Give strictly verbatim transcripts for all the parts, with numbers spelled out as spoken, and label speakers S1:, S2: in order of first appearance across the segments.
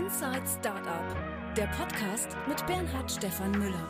S1: Inside Startup, der Podcast mit Bernhard Stefan Müller.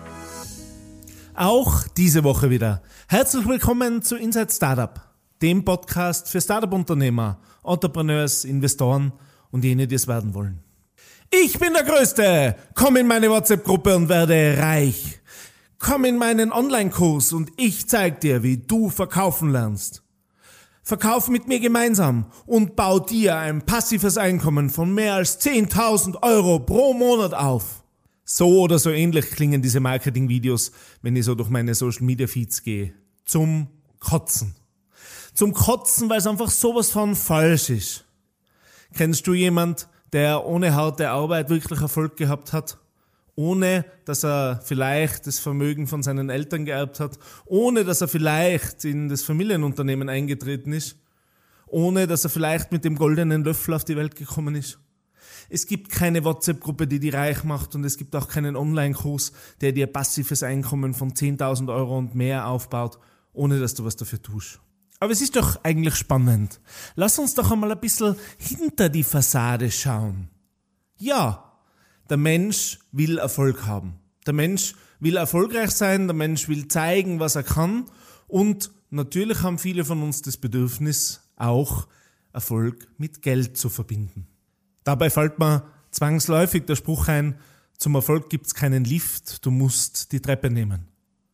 S2: Auch diese Woche wieder. Herzlich willkommen zu Inside Startup, dem Podcast für Startup-Unternehmer, Entrepreneurs, Investoren und jene, die es werden wollen. Ich bin der Größte! Komm in meine WhatsApp-Gruppe und werde reich. Komm in meinen Online-Kurs und ich zeig dir, wie du verkaufen lernst. Verkauf mit mir gemeinsam und bau dir ein passives Einkommen von mehr als zehntausend Euro pro Monat auf. So oder so ähnlich klingen diese Marketing-Videos, wenn ich so durch meine Social-Media-Feeds gehe. Zum Kotzen. Zum Kotzen, weil es einfach sowas von falsch ist. Kennst du jemand, der ohne harte Arbeit wirklich Erfolg gehabt hat? Ohne, dass er vielleicht das Vermögen von seinen Eltern geerbt hat, ohne, dass er vielleicht in das Familienunternehmen eingetreten ist, ohne, dass er vielleicht mit dem goldenen Löffel auf die Welt gekommen ist. Es gibt keine WhatsApp-Gruppe, die die reich macht, und es gibt auch keinen Online-Kurs, der dir passives Einkommen von zehntausend Euro und mehr aufbaut, ohne dass du was dafür tust. Aber es ist doch eigentlich spannend. Lass uns doch einmal ein bisschen hinter die Fassade schauen. Ja, der Mensch will Erfolg haben. Der Mensch will erfolgreich sein, der Mensch will zeigen, was er kann, und natürlich haben viele von uns das Bedürfnis, auch Erfolg mit Geld zu verbinden. Dabei fällt mir zwangsläufig der Spruch ein, zum Erfolg gibt's keinen Lift, du musst die Treppe nehmen.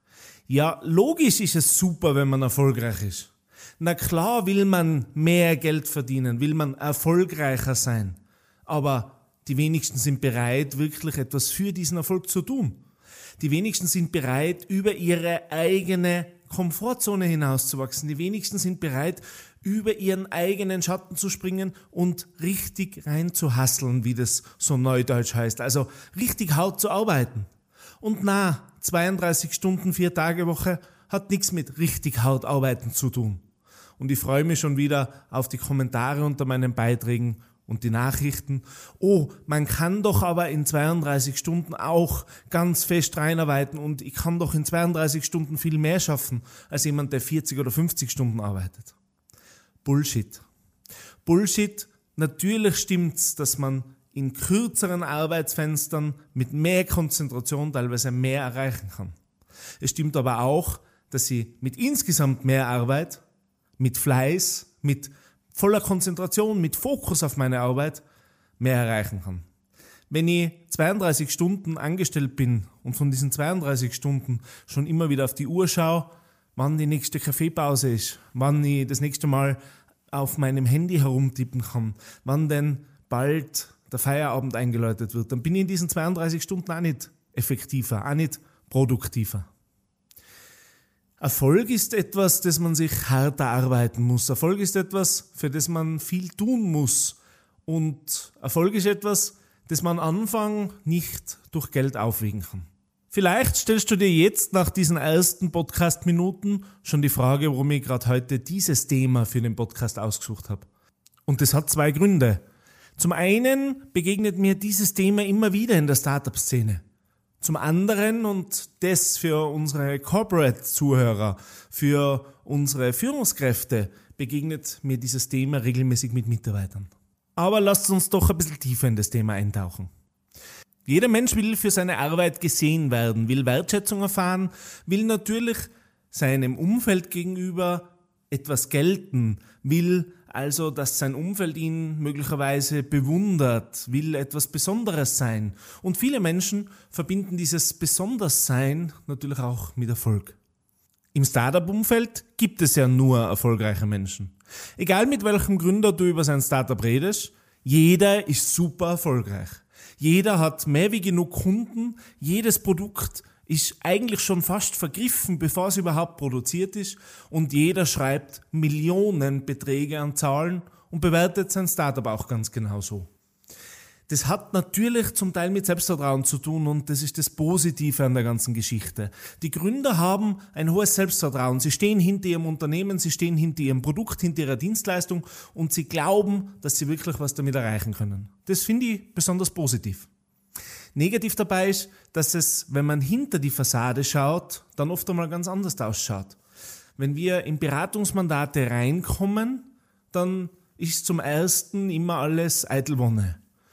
S2: Ja, logisch ist es super, wenn man erfolgreich ist. Na klar will man mehr Geld verdienen, will man erfolgreicher sein, aber die wenigsten sind bereit, wirklich etwas für diesen Erfolg zu tun. Die wenigsten sind bereit, über ihre eigene Komfortzone hinauszuwachsen. Die wenigsten sind bereit, über ihren eigenen Schatten zu springen und richtig rein zu hustlen, wie das so neudeutsch heißt. Also richtig hart zu arbeiten. Und na, zweiunddreißig Stunden, vier Tage Woche hat nichts mit richtig hart arbeiten zu tun. Und ich freue mich schon wieder auf die Kommentare unter meinen Beiträgen und die Nachrichten. Oh, man kann doch aber in zweiunddreißig Stunden auch ganz fest reinarbeiten, und ich kann doch in zweiunddreißig Stunden viel mehr schaffen als jemand, der vierzig oder fünfzig Stunden arbeitet. Bullshit. Bullshit. Natürlich stimmt's, dass man in kürzeren Arbeitsfenstern mit mehr Konzentration teilweise mehr erreichen kann. Es stimmt aber auch, dass ich mit insgesamt mehr Arbeit, mit Fleiß, mit voller Konzentration, mit Fokus auf meine Arbeit mehr erreichen kann. Wenn ich zweiunddreißig Stunden angestellt bin und von diesen zweiunddreißig Stunden schon immer wieder auf die Uhr schaue, wann die nächste Kaffeepause ist, wann ich das nächste Mal auf meinem Handy herumtippen kann, wann denn bald der Feierabend eingeläutet wird, dann bin ich in diesen zweiunddreißig Stunden auch nicht effektiver, auch nicht produktiver. Erfolg ist etwas, das man sich hart erarbeiten muss. Erfolg ist etwas, für das man viel tun muss. Und Erfolg ist etwas, das man am Anfang nicht durch Geld aufwiegen kann. Vielleicht stellst du dir jetzt nach diesen ersten Podcast-Minuten schon die Frage, warum ich gerade heute dieses Thema für den Podcast ausgesucht habe. Und das hat zwei Gründe. Zum einen begegnet mir dieses Thema immer wieder in der Startup-Szene. Zum anderen, und das für unsere Corporate-Zuhörer, für unsere Führungskräfte, begegnet mir dieses Thema regelmäßig mit Mitarbeitern. Aber lasst uns doch ein bisschen tiefer in das Thema eintauchen. Jeder Mensch will für seine Arbeit gesehen werden, will Wertschätzung erfahren, will natürlich seinem Umfeld gegenüber etwas gelten, will also, dass sein Umfeld ihn möglicherweise bewundert, will etwas Besonderes sein. Und viele Menschen verbinden dieses Besonderssein natürlich auch mit Erfolg. Im Startup-Umfeld gibt es ja nur erfolgreiche Menschen. Egal mit welchem Gründer du über sein Startup redest, jeder ist super erfolgreich. Jeder hat mehr wie genug Kunden, jedes Produkt ist eigentlich schon fast vergriffen, bevor es überhaupt produziert ist, und jeder schreibt Millionenbeträge an Zahlen und bewertet sein Startup auch ganz genau so. Das hat natürlich zum Teil mit Selbstvertrauen zu tun, und das ist das Positive an der ganzen Geschichte. Die Gründer haben ein hohes Selbstvertrauen. Sie stehen hinter ihrem Unternehmen, sie stehen hinter ihrem Produkt, hinter ihrer Dienstleistung, und sie glauben, dass sie wirklich was damit erreichen können. Das finde ich besonders positiv. Negativ dabei ist, dass es, wenn man hinter die Fassade schaut, dann oft einmal ganz anders ausschaut. Wenn wir in Beratungsmandate reinkommen, dann ist zum Ersten immer alles Eitelwonne.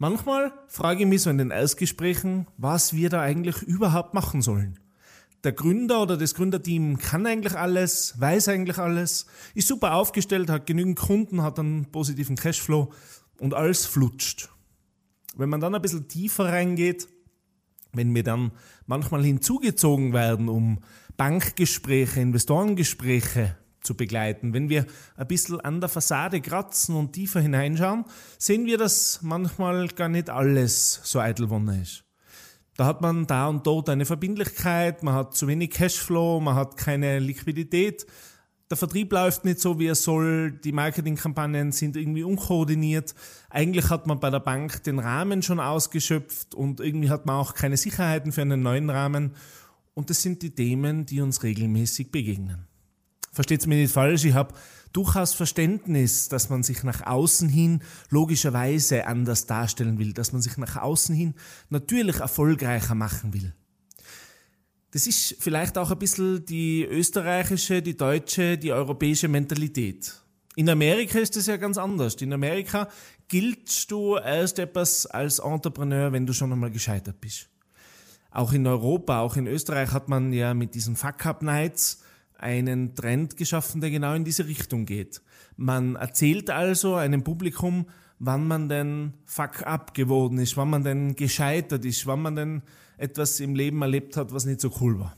S2: Manchmal frage ich mich so in den Erstgesprächen, was wir da eigentlich überhaupt machen sollen. Der Gründer oder das Gründerteam kann eigentlich alles, weiß eigentlich alles, ist super aufgestellt, hat genügend Kunden, hat einen positiven Cashflow und alles flutscht. Wenn man dann ein bisschen tiefer reingeht, wenn wir dann manchmal hinzugezogen werden, um Bankgespräche, Investorengespräche zu begleiten, wenn wir ein bisschen an der Fassade kratzen und tiefer hineinschauen, sehen wir, dass manchmal gar nicht alles so Eitelwonne ist. Da hat man da und dort eine Verbindlichkeit, man hat zu wenig Cashflow, man hat keine Liquidität, der Vertrieb läuft nicht so, wie er soll, die Marketingkampagnen sind irgendwie unkoordiniert, eigentlich hat man bei der Bank den Rahmen schon ausgeschöpft und irgendwie hat man auch keine Sicherheiten für einen neuen Rahmen und das sind die Themen, die uns regelmäßig begegnen. Versteht's mir nicht falsch, ich habe durchaus Verständnis, dass man sich nach außen hin logischerweise anders darstellen will, dass man sich nach außen hin natürlich erfolgreicher machen will. Das ist vielleicht auch ein bisschen die österreichische, die deutsche, die europäische Mentalität. In Amerika ist das ja ganz anders. In Amerika giltst du erst etwas als Entrepreneur, wenn du schon einmal gescheitert bist. Auch in Europa, auch in Österreich hat man ja mit diesen Fuck-Up-Nights einen Trend geschaffen, der genau in diese Richtung geht. Man erzählt also einem Publikum, wann man denn Fuck-up geworden ist, wann man denn gescheitert ist, wann man denn etwas im Leben erlebt hat, was nicht so cool war.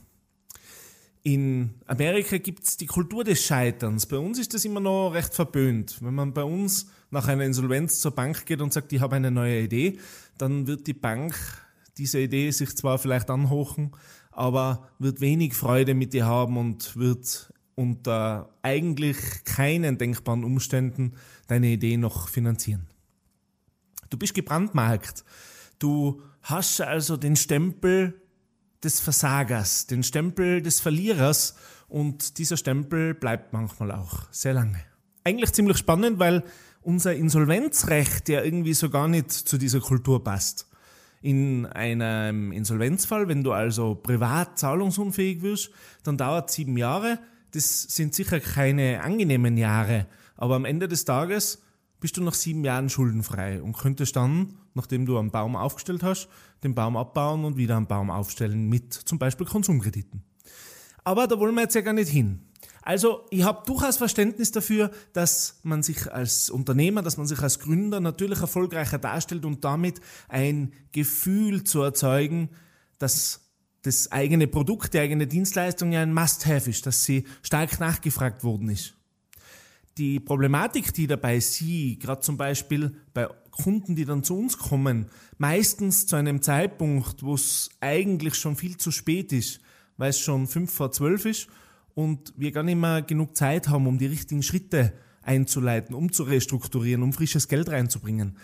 S2: In Amerika gibt's die Kultur des Scheiterns. Bei uns ist das immer noch recht verpönt. Wenn man bei uns nach einer Insolvenz zur Bank geht und sagt, ich habe eine neue Idee, dann wird die Bank diese Idee sich zwar vielleicht anhochen, aber wird wenig Freude mit dir haben und wird unter eigentlich keinen denkbaren Umständen deine Idee noch finanzieren. Du bist gebrandmarkt. Du hast also den Stempel des Versagers, den Stempel des Verlierers und dieser Stempel bleibt manchmal auch sehr lange. Eigentlich ziemlich spannend, weil unser Insolvenzrecht ja irgendwie so gar nicht zu dieser Kultur passt. In einem Insolvenzfall, wenn du also privat zahlungsunfähig wirst, dann dauert es sieben Jahre. Das sind sicher keine angenehmen Jahre, aber am Ende des Tages bist du nach sieben Jahren schuldenfrei und könntest dann, nachdem du einen Baum aufgestellt hast, den Baum abbauen und wieder einen Baum aufstellen mit zum Beispiel Konsumkrediten. Aber da wollen wir jetzt ja gar nicht hin. Also ich habe durchaus Verständnis dafür, dass man sich als Unternehmer, dass man sich als Gründer natürlich erfolgreicher darstellt und damit ein Gefühl zu erzeugen, dass das eigene Produkt, die eigene Dienstleistung ja ein Must-Have ist, dass sie stark nachgefragt worden ist. Die Problematik, die dabei sie, gerade zum Beispiel bei Kunden, die dann zu uns kommen, meistens zu einem Zeitpunkt, wo es eigentlich schon viel zu spät ist, weil es schon fünf vor zwölf ist und wir gar nicht mehr genug Zeit haben, um die richtigen Schritte einzuleiten, um zu restrukturieren, um frisches Geld reinzubringen.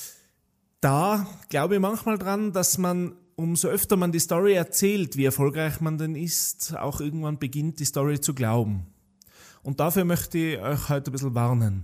S2: Da glaube ich manchmal dran, dass man, umso öfter man die Story erzählt, wie erfolgreich man denn ist, auch irgendwann beginnt, die Story zu glauben. Und dafür möchte ich euch heute ein bisschen warnen.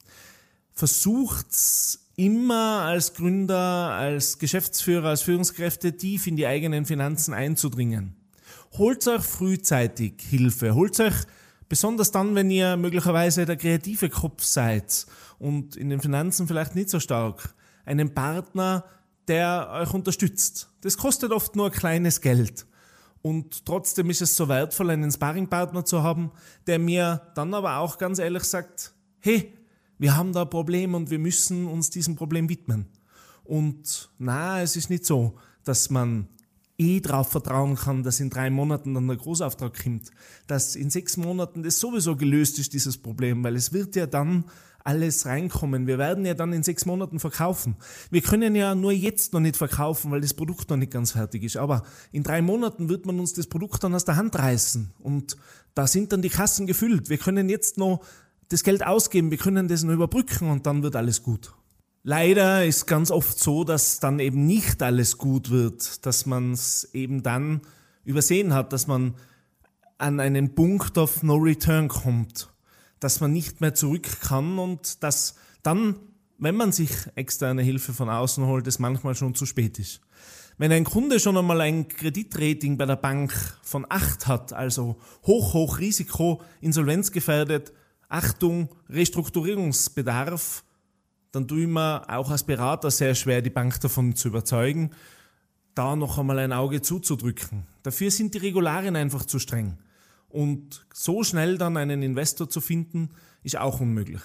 S2: Versucht's immer als Gründer, als Geschäftsführer, als Führungskräfte tief in die eigenen Finanzen einzudringen. Holt euch frühzeitig Hilfe. Holt euch, besonders dann, wenn ihr möglicherweise der kreative Kopf seid und in den Finanzen vielleicht nicht so stark, einen Partner, der euch unterstützt. Das kostet oft nur ein kleines Geld. Und trotzdem ist es so wertvoll, einen Sparringpartner zu haben, der mir dann aber auch ganz ehrlich sagt, hey, wir haben da ein Problem und wir müssen uns diesem Problem widmen. Und na, es ist nicht so, dass man eh darauf vertrauen kann, dass in drei Monaten dann der Großauftrag kommt, dass in sechs Monaten das sowieso gelöst ist, dieses Problem, weil es wird ja dann alles reinkommen. Wir werden ja dann in sechs Monaten verkaufen. Wir können ja nur jetzt noch nicht verkaufen, weil das Produkt noch nicht ganz fertig ist. Aber in drei Monaten wird man uns das Produkt dann aus der Hand reißen. Und da sind dann die Kassen gefüllt. Wir können jetzt noch das Geld ausgeben, wir können das noch überbrücken und dann wird alles gut. Leider ist ganz oft so, dass dann eben nicht alles gut wird, dass man es eben dann übersehen hat, dass man an einen Punkt of no return kommt, dass man nicht mehr zurück kann und dass dann, wenn man sich externe Hilfe von außen holt, es manchmal schon zu spät ist. Wenn ein Kunde schon einmal ein Kreditrating bei der Bank von acht hat, also hoch, hoch Risiko, insolvenzgefährdet, Achtung, Restrukturierungsbedarf, dann tue ich mir auch als Berater sehr schwer, die Bank davon zu überzeugen, da noch einmal ein Auge zuzudrücken. Dafür sind die Regularien einfach zu streng. Und so schnell dann einen Investor zu finden, ist auch unmöglich.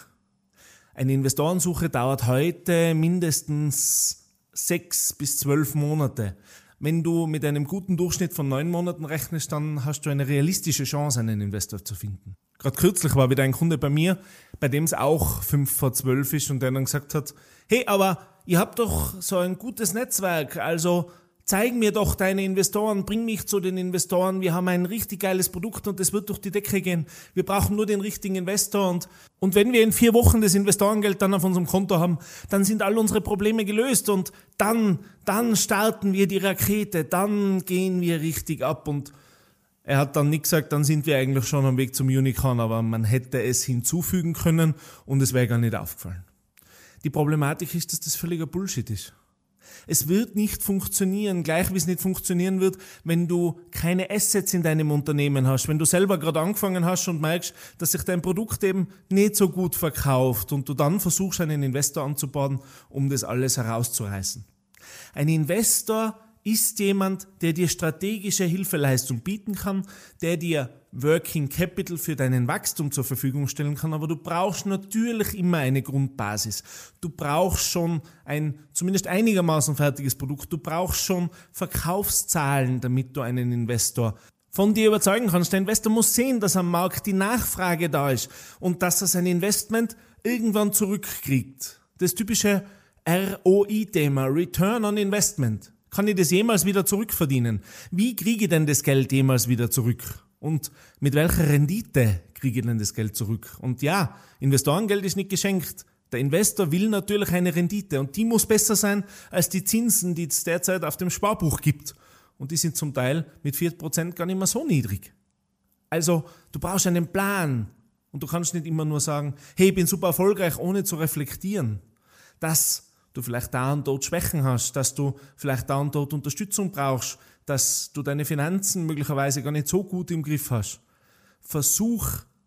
S2: Eine Investorensuche dauert heute mindestens sechs bis zwölf Monate. Wenn du mit einem guten Durchschnitt von neun Monaten rechnest, dann hast du eine realistische Chance, einen Investor zu finden. Gerade kürzlich war wieder ein Kunde bei mir, bei dem es auch fünf vor zwölf ist und der dann gesagt hat, hey, aber ihr habt doch so ein gutes Netzwerk, also zeig mir doch deine Investoren, bring mich zu den Investoren, wir haben ein richtig geiles Produkt und es wird durch die Decke gehen. Wir brauchen nur den richtigen Investor und, und wenn wir in vier Wochen das Investorengeld dann auf unserem Konto haben, dann sind all unsere Probleme gelöst und dann, dann starten wir die Rakete, dann gehen wir richtig ab. Und er hat dann nicht gesagt, dann sind wir eigentlich schon am Weg zum Unicorn, aber man hätte es hinzufügen können und es wäre gar nicht aufgefallen. Die Problematik ist, dass das völliger Bullshit ist. Es wird nicht funktionieren, gleich wie es nicht funktionieren wird, wenn du keine Assets in deinem Unternehmen hast, wenn du selber gerade angefangen hast und merkst, dass sich dein Produkt eben nicht so gut verkauft und du dann versuchst, einen Investor anzubauen, um das alles herauszureißen. Ein Investor ist jemand, der dir strategische Hilfeleistung bieten kann, der dir Working Capital für deinen Wachstum zur Verfügung stellen kann, aber du brauchst natürlich immer eine Grundbasis. Du brauchst schon ein zumindest einigermaßen fertiges Produkt, du brauchst schon Verkaufszahlen, damit du einen Investor von dir überzeugen kannst. Der Investor muss sehen, dass am Markt die Nachfrage da ist und dass er sein Investment irgendwann zurückkriegt. Das typische R O I-Thema, Return on Investment. Kann ich das jemals wieder zurückverdienen? Wie kriege ich denn das Geld jemals wieder zurück? Und mit welcher Rendite kriege ich denn das Geld zurück? Und ja, Investorengeld ist nicht geschenkt. Der Investor will natürlich eine Rendite und die muss besser sein als die Zinsen, die es derzeit auf dem Sparbuch gibt. Und die sind zum Teil mit vier Prozent gar nicht mehr so niedrig. Also, du brauchst einen Plan und du kannst nicht immer nur sagen, hey, ich bin super erfolgreich, ohne zu reflektieren. Das du vielleicht da und dort Schwächen hast, dass du vielleicht da und dort Unterstützung brauchst, dass du deine Finanzen möglicherweise gar nicht so gut im Griff hast. Versuch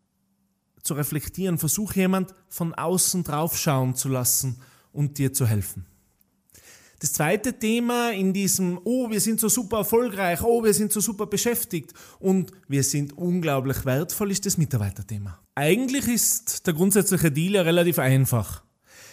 S2: zu reflektieren, versuch jemand von außen draufschauen zu lassen und dir zu helfen. Das zweite Thema in diesem, oh, wir sind so super erfolgreich, oh, wir sind so super beschäftigt und wir sind unglaublich wertvoll, ist das Mitarbeiterthema. Eigentlich ist der grundsätzliche Deal ja relativ einfach.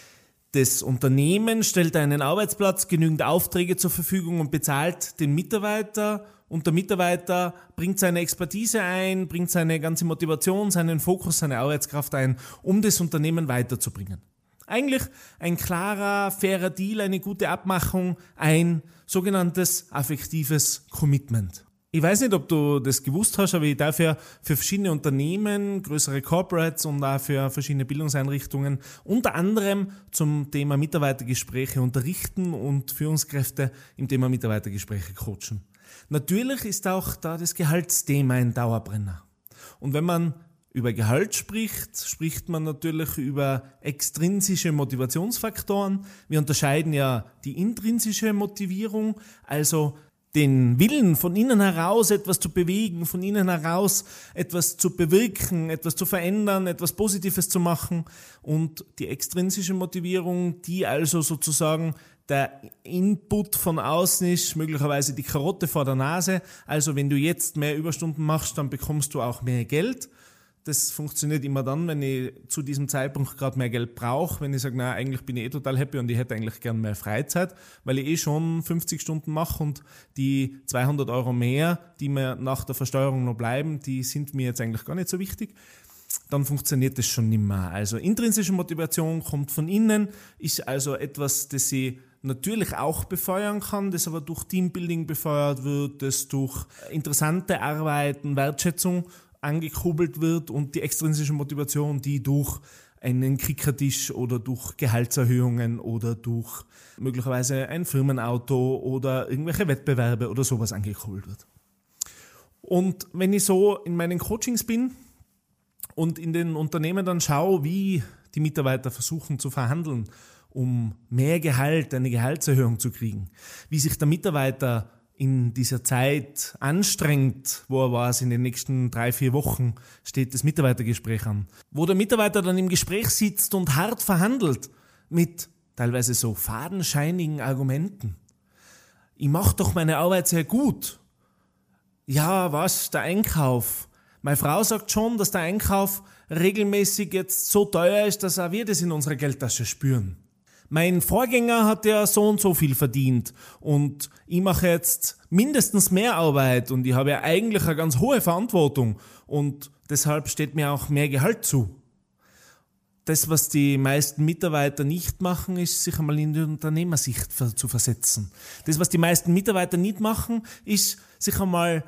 S2: Das Unternehmen stellt einen Arbeitsplatz, genügend Aufträge zur Verfügung und bezahlt den Mitarbeiter und der Mitarbeiter bringt seine Expertise ein, bringt seine ganze Motivation, seinen Fokus, seine Arbeitskraft ein, um das Unternehmen weiterzubringen. Eigentlich ein klarer, fairer Deal, eine gute Abmachung, ein sogenanntes affektives Commitment. Ich weiß nicht, ob du das gewusst hast, aber ich darf ja für verschiedene Unternehmen, größere Corporates und auch für verschiedene Bildungseinrichtungen unter anderem zum Thema Mitarbeitergespräche unterrichten und Führungskräfte im Thema Mitarbeitergespräche coachen. Natürlich ist auch da das Gehaltsthema ein Dauerbrenner. Und wenn man über Gehalt spricht, spricht man natürlich über extrinsische Motivationsfaktoren. Wir unterscheiden ja die intrinsische Motivierung, also den Willen von innen heraus etwas zu bewegen, von innen heraus etwas zu bewirken, etwas zu verändern, etwas Positives zu machen und die extrinsische Motivierung, die also sozusagen der Input von außen ist, möglicherweise die Karotte vor der Nase, also wenn du jetzt mehr Überstunden machst, dann bekommst du auch mehr Geld. Das funktioniert immer dann, wenn ich zu diesem Zeitpunkt gerade mehr Geld brauche, wenn ich sage, na eigentlich bin ich eh total happy und ich hätte eigentlich gern mehr Freizeit, weil ich eh schon fünfzig Stunden mache und die zweihundert Euro mehr, die mir nach der Versteuerung noch bleiben, die sind mir jetzt eigentlich gar nicht so wichtig. Dann funktioniert das schon nicht mehr. Also intrinsische Motivation kommt von innen, ist also etwas, das ich natürlich auch befeuern kann, das aber durch Teambuilding befeuert wird, das durch interessante Arbeiten, Wertschätzung angekurbelt wird und die extrinsische Motivation, die durch einen Kickertisch oder durch Gehaltserhöhungen oder durch möglicherweise ein Firmenauto oder irgendwelche Wettbewerbe oder sowas angekurbelt wird. Und wenn ich so in meinen Coachings bin und in den Unternehmen dann schaue, wie die Mitarbeiter versuchen zu verhandeln, um mehr Gehalt, eine Gehaltserhöhung zu kriegen, wie sich der Mitarbeiter in dieser Zeit anstrengt, wo er war, es in den nächsten drei, vier Wochen steht das Mitarbeitergespräch an, wo der Mitarbeiter dann im Gespräch sitzt und hart verhandelt, mit teilweise so fadenscheinigen Argumenten. Ich mache doch meine Arbeit sehr gut. Ja, was, der Einkauf. Meine Frau sagt schon, dass der Einkauf regelmäßig jetzt so teuer ist, dass auch wir das in unserer Geldtasche spüren. Mein Vorgänger hat ja so und so viel verdient und ich mache jetzt mindestens mehr Arbeit und ich habe ja eigentlich eine ganz hohe Verantwortung und deshalb steht mir auch mehr Gehalt zu. Das, was die meisten Mitarbeiter nicht machen, ist, sich einmal in die Unternehmersicht zu versetzen. Das, was die meisten Mitarbeiter nicht machen, ist, sich einmal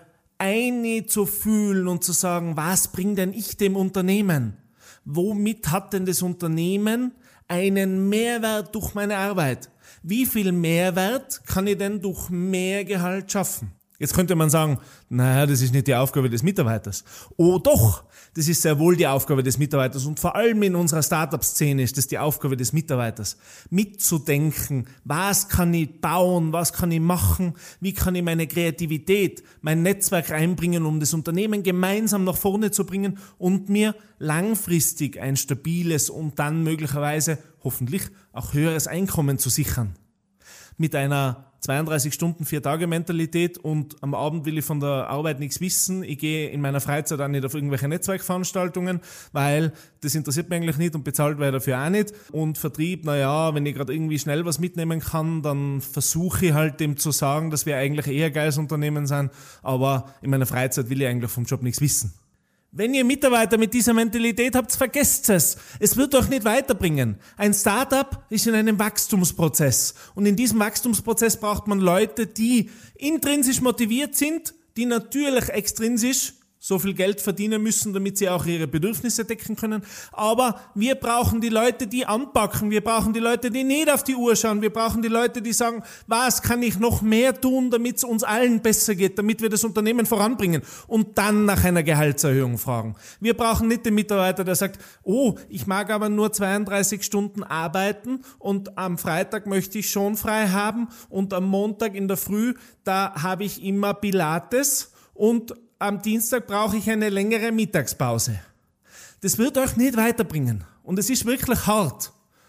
S2: einzufühlen und zu sagen, was bringt denn ich dem Unternehmen? Womit hat denn das Unternehmen einen Mehrwert durch meine Arbeit? Wie viel Mehrwert kann ich denn durch mehr Gehalt schaffen? Jetzt könnte man sagen, naja, das ist nicht die Aufgabe des Mitarbeiters. Oh doch, das ist sehr wohl die Aufgabe des Mitarbeiters und vor allem in unserer Startup-Szene ist das die Aufgabe des Mitarbeiters, mitzudenken, was kann ich bauen, was kann ich machen, wie kann ich meine Kreativität, mein Netzwerk einbringen, um das Unternehmen gemeinsam nach vorne zu bringen und mir langfristig ein stabiles und dann möglicherweise hoffentlich auch höheres Einkommen zu sichern. Mit einer zweiunddreißig Stunden, vier Tage Mentalität und am Abend will ich von der Arbeit nichts wissen. Ich gehe in meiner Freizeit auch nicht auf irgendwelche Netzwerkveranstaltungen, weil das interessiert mich eigentlich nicht und bezahlt werde dafür auch nicht. Und Vertrieb, naja, wenn ich gerade irgendwie schnell was mitnehmen kann, dann versuche ich halt dem zu sagen, dass wir eigentlich eher ein geiles Unternehmen sind, aber in meiner Freizeit will ich eigentlich vom Job nichts wissen. Wenn ihr Mitarbeiter mit dieser Mentalität habt, vergesst es. Es wird euch nicht weiterbringen. Ein Startup ist in einem Wachstumsprozess. Und in diesem Wachstumsprozess braucht man Leute, die intrinsisch motiviert sind, die natürlich extrinsisch so viel Geld verdienen müssen, damit sie auch ihre Bedürfnisse decken können. Aber wir brauchen die Leute, die anpacken. Wir brauchen die Leute, die nicht auf die Uhr schauen. Wir brauchen die Leute, die sagen, was kann ich noch mehr tun, damit es uns allen besser geht, damit wir das Unternehmen voranbringen und dann nach einer Gehaltserhöhung fragen. Wir brauchen nicht den Mitarbeiter, der sagt, oh, ich mag aber nur zweiunddreißig Stunden arbeiten und am Freitag möchte ich schon frei haben und am Montag in der Früh, da habe ich immer Pilates und am Dienstag brauche ich eine längere Mittagspause. Das wird euch nicht weiterbringen. Und es ist wirklich hart.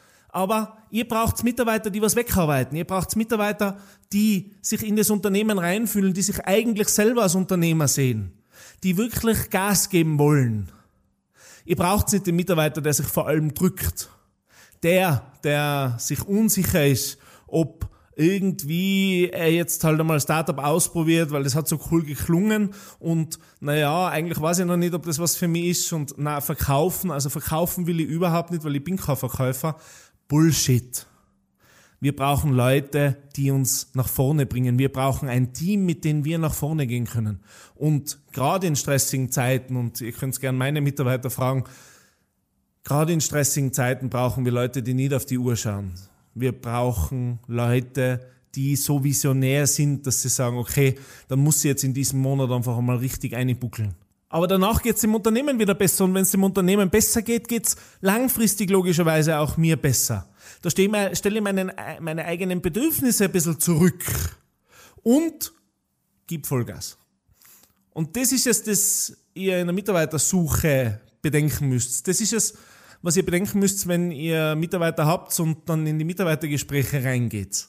S2: Aber ihr braucht Mitarbeiter, die was wegarbeiten. Ihr braucht Mitarbeiter, die sich in das Unternehmen reinfühlen, die sich eigentlich selber als Unternehmer sehen, die wirklich Gas geben wollen. Ihr braucht nicht den Mitarbeiter, der sich vor allem drückt. Der, der sich unsicher ist, ob irgendwie er jetzt halt einmal Startup ausprobiert, weil das hat so cool geklungen und naja, eigentlich weiß ich noch nicht, ob das was für mich ist und na verkaufen, also verkaufen will ich überhaupt nicht, weil ich bin kein Verkäufer. Bullshit. Wir brauchen Leute, die uns nach vorne bringen. Wir brauchen ein Team, mit dem wir nach vorne gehen können. Und gerade in stressigen Zeiten, und ihr könnt gerne meine Mitarbeiter fragen, gerade in stressigen Zeiten brauchen wir Leute, die nicht auf die Uhr schauen. Wir brauchen Leute, die so visionär sind, dass sie sagen, okay, dann muss ich jetzt in diesem Monat einfach einmal richtig einbuckeln. Aber danach geht es dem Unternehmen wieder besser und wenn es dem Unternehmen besser geht, geht es langfristig logischerweise auch mir besser. Da stelle ich meine, meine eigenen Bedürfnisse ein bisschen zurück und gebe Vollgas. Und das ist es, das ihr in der Mitarbeitersuche bedenken müsst. Das ist es, was ihr bedenken müsst, wenn ihr Mitarbeiter habt und dann in die Mitarbeitergespräche reingeht.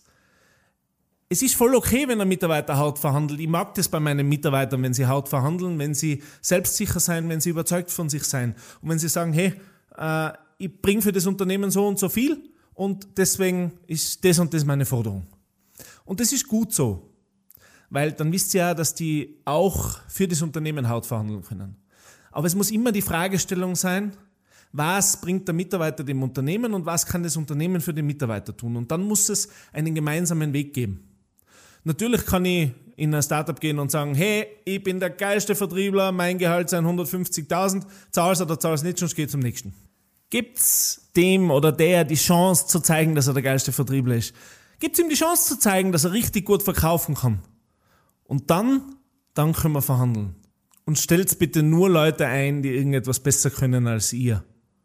S2: Es ist voll okay, wenn ein Mitarbeiter hart verhandelt. Ich mag das bei meinen Mitarbeitern, wenn sie hart verhandeln, wenn sie selbstsicher sein, wenn sie überzeugt von sich sein. Und wenn sie sagen, hey, äh, ich bringe für das Unternehmen so und so viel und deswegen ist das und das meine Forderung. Und das ist gut so, weil dann wisst ihr ja, dass die auch für das Unternehmen hart verhandeln können. Aber es muss immer die Fragestellung sein, was bringt der Mitarbeiter dem Unternehmen und was kann das Unternehmen für den Mitarbeiter tun? Und dann muss es einen gemeinsamen Weg geben. Natürlich kann ich in ein Startup gehen und sagen, hey, ich bin der geilste Vertriebler, mein Gehalt sind hundertfünfzigtausend, zahl's oder zahl's nicht, sonst geh zum nächsten. Gibt's dem oder der die Chance zu zeigen, dass er der geilste Vertriebler ist? Gibt's ihm die Chance zu zeigen, dass er richtig gut verkaufen kann? Und dann, dann können wir verhandeln. Und stellt bitte nur Leute ein, die irgendetwas besser können als ihr.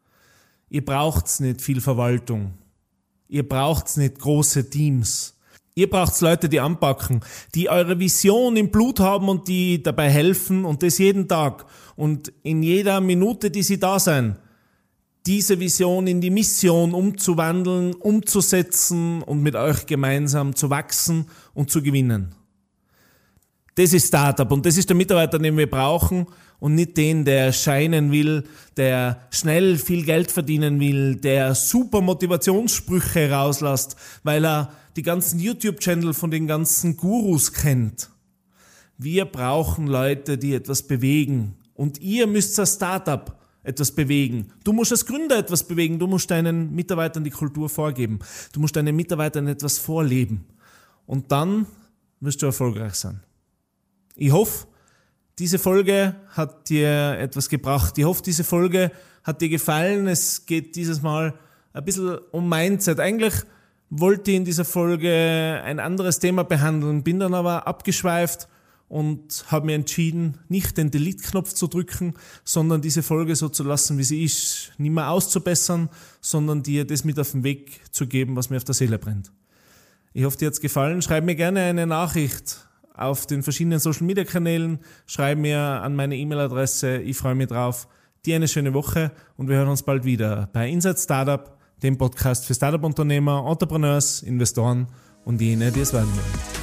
S2: Ihr braucht's nicht viel Verwaltung. Ihr braucht's nicht große Teams. Ihr braucht's Leute, die anpacken, die eure Vision im Blut haben und die dabei helfen und das jeden Tag. Und in jeder Minute, die sie da sein, diese Vision in die Mission umzuwandeln, umzusetzen und mit euch gemeinsam zu wachsen und zu gewinnen. Das ist Startup und das ist der Mitarbeiter, den wir brauchen und nicht den, der scheinen will, der schnell viel Geld verdienen will, der super Motivationssprüche rauslässt, weil er die ganzen YouTube-Channel von den ganzen Gurus kennt. Wir brauchen Leute, die etwas bewegen und ihr müsst als Startup etwas bewegen. Du musst als Gründer etwas bewegen, du musst deinen Mitarbeitern die Kultur vorgeben, du musst deinen Mitarbeitern etwas vorleben und dann wirst du erfolgreich sein. Ich hoffe, diese Folge hat dir etwas gebracht. Ich hoffe, diese Folge hat dir gefallen. Es geht dieses Mal ein bisschen um Mindset. Eigentlich wollte ich in dieser Folge ein anderes Thema behandeln, bin dann aber abgeschweift und habe mir entschieden, nicht den Delete-Knopf zu drücken, sondern diese Folge so zu lassen, wie sie ist, nicht mehr auszubessern, sondern dir das mit auf den Weg zu geben, was mir auf der Seele brennt. Ich hoffe, dir hat es gefallen. Schreib mir gerne eine Nachricht auf den verschiedenen Social-Media-Kanälen. Schreib mir an meine E-Mail-Adresse. Ich freue mich drauf. Dir eine schöne Woche und wir hören uns bald wieder bei Inside Startup, dem Podcast für Startup-Unternehmer, Entrepreneurs, Investoren und jene, die es werden wollen.